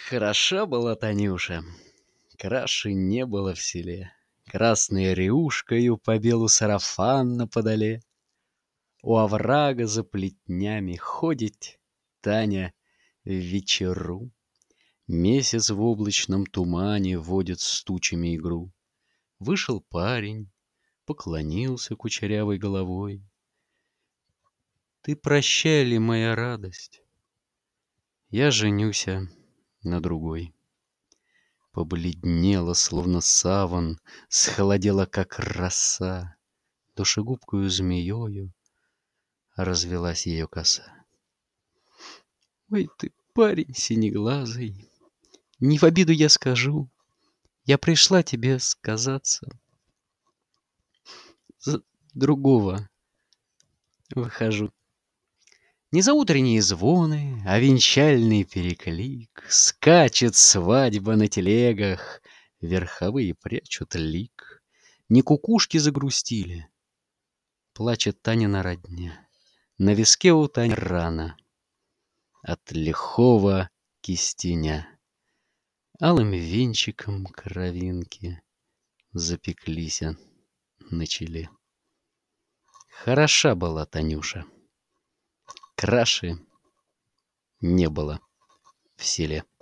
Хороша была Танюша, краше не было в селе. Красной рюшкою по белу сарафан на подоле. У оврага за плетнями ходит Таня в вечеру. Месяц в облачном тумане водит с тучами игру. Вышел парень, поклонился кучерявой головой. Ты прощай ли, моя радость, я женюся на другой. Побледнела, словно саван, схолодела, как роса. Душегубкою змеёю развелась ее коса. Ой ты, парень синеглазый, не в обиду я скажу, я пришла тебе сказаться. За другого выхожу. Не за утренние звоны, а венчальный переклик. Скачет свадьба на телегах, верховые прячут лик. Не кукушки загрустили, плачет Танина родня. На виске у Тани рана от лихого кистеня. Алым венчиком кровинки запеклись на челе. Хороша была Танюша, краше не было в селе.